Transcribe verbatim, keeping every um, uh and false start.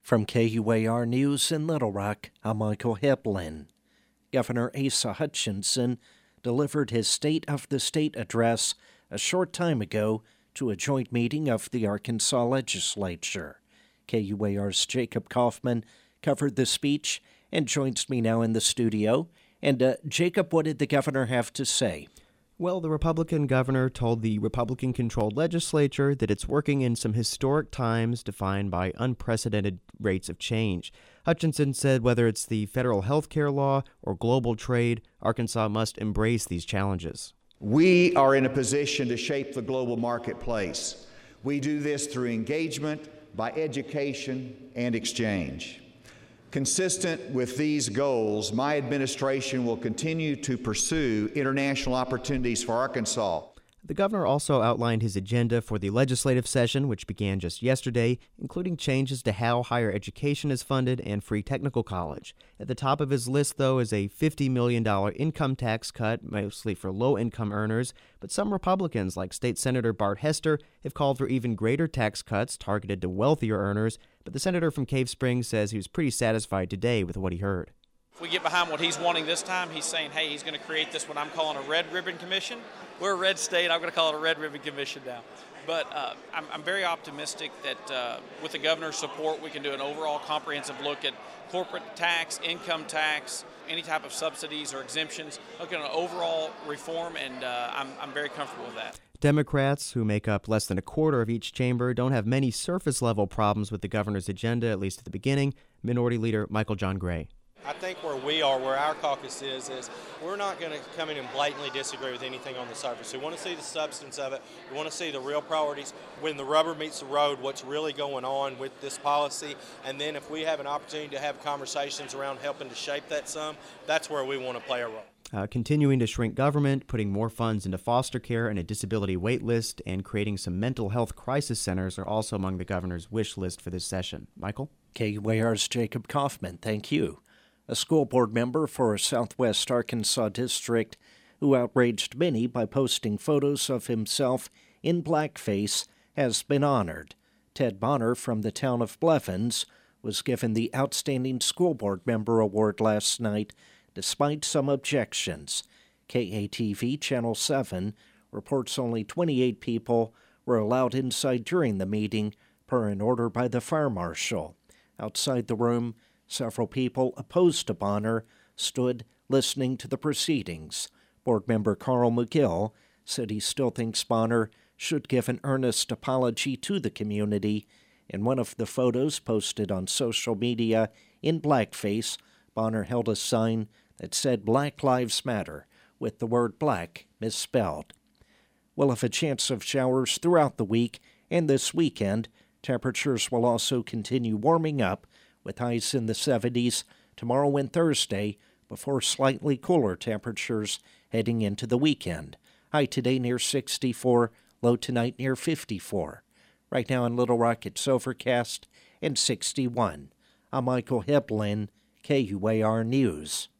From K U A R News in Little Rock, I'm Michael Heblin. Governor Asa Hutchinson delivered his State of the State address a short time ago to a joint meeting of the Arkansas legislature. K U A R's Jacob Kaufman covered the speech and joins me now in the studio. And uh, Jacob, what did the governor have to say? Well, the Republican governor told the Republican-controlled legislature that it's working in some historic times defined by unprecedented rates of change. Hutchinson said whether it's the federal health care law or global trade, Arkansas must embrace these challenges. We are in a position to shape the global marketplace. We do this through engagement, by education, and exchange. Consistent with these goals, my administration will continue to pursue international opportunities for Arkansas. The governor also outlined his agenda for the legislative session, which began just yesterday, including changes to how higher education is funded and free technical college. At the top of his list, though, is a fifty million dollars income tax cut, mostly for low-income earners, but some Republicans, like State Senator Bart Hester, have called for even greater tax cuts targeted to wealthier earners, but the senator from Cave Springs says he was pretty satisfied today with what he heard. If we get behind what he's wanting this time, he's saying, hey, he's going to create this, what I'm calling a red ribbon commission. We're a red state. I'm going to call it a red ribbon commission now. But uh, I'm, I'm very optimistic that uh, with the governor's support, we can do an overall comprehensive look at corporate tax, income tax, any type of subsidies or exemptions, look at an overall reform, and uh, I'm, I'm very comfortable with that. Democrats, who make up less than a quarter of each chamber, don't have many surface-level problems with the governor's agenda, at least at the beginning. Minority Leader Michael John Gray. I think where we are, where our caucus is, is we're not going to come in and blatantly disagree with anything on the surface. We want to see the substance of it. We want to see the real priorities. When the rubber meets the road, what's really going on with this policy. And then if we have an opportunity to have conversations around helping to shape that some, that's where we want to play a role. Uh, continuing to shrink government, putting more funds into foster care and a disability wait list, and creating some mental health crisis centers are also among the governor's wish list for this session. Michael? K U A R's Jacob Kaufman, thank you. A school board member for a Southwest Arkansas district who outraged many by posting photos of himself in blackface has been honored. Ted Bonner from the town of Blevins was given the Outstanding School Board Member Award last night, despite some objections. K A T V Channel seven reports only twenty-eight people were allowed inside during the meeting, per an order by the fire marshal. Outside the room, several people opposed to Bonner stood listening to the proceedings. Board member Carl McGill said he still thinks Bonner should give an earnest apology to the community. In one of the photos posted on social media in blackface, Bonner held a sign that said Black Lives Matter, with the word black misspelled. We'll have a chance of showers throughout the week, and this weekend, temperatures will also continue warming up, with highs in the seventies tomorrow and Thursday, before slightly cooler temperatures heading into the weekend. High today near sixty-four, low tonight near fifty-four. Right now in Little Rock, it's overcast and sixty-one. I'm Michael Heblin, K U A R News.